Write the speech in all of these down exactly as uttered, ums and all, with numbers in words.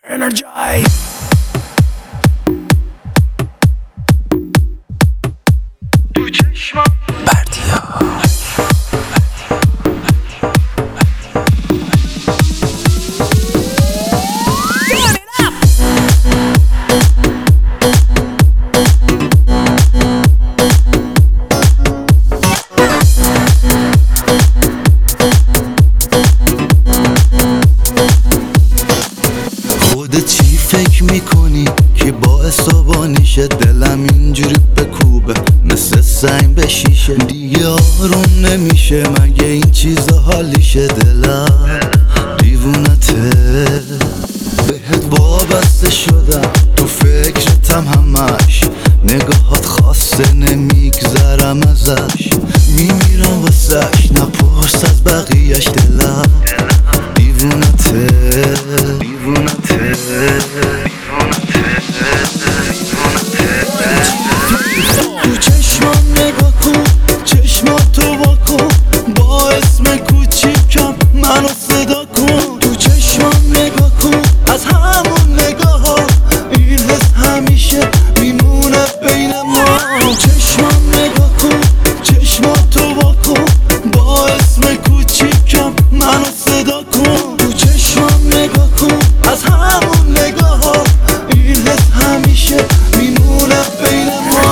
Energize. تو چشمم بردیا چی فکر میکنی که باعث آبانیشه دلم اینجوری بکوبه مثل سنگ به شیشه دیگه آروم نمیشه مگه این چیزا حالیشه دلم دیوونته بهت وابسته شدم تو فکرتم همش نگاهات خاصه نمیگذرم ازش میمیرم واسش نپرس از بقیهش دلم دیوونته دیوونته تو چشمام نگاه کن چشماتو واکن با اسم کوچیکم منو صدا کن تو چشمام نگاه کن از همون نگاه ها این حس همیشه میمونه بین ما چشمام نگاه کن چشماتو واکن با اسم کوچیکم منو صدا کن تو چشمام نگاه کن از همون نگاه ها این حس همیشه میمونه بین ما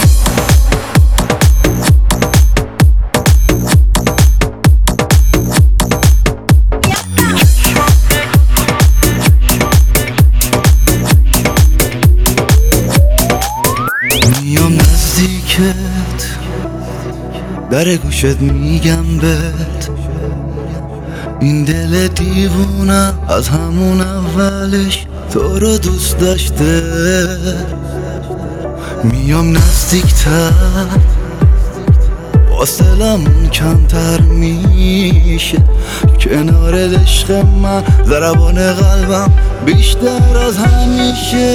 میام نزدیکت در گوشت میگم بهت این دل دیوونه از همون اولش تو رو دوست داشته میام نزدیکتر فاصلمون کمتر میشه کنار عشق من ضربان قلبم بیشتر از همیشه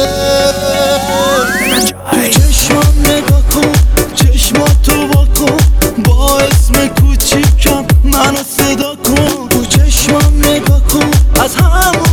تو چشمام نگاه کن چشماتو واکن با اسم کوچیکم منو صدا کن تو چشمام نگاه کن از همون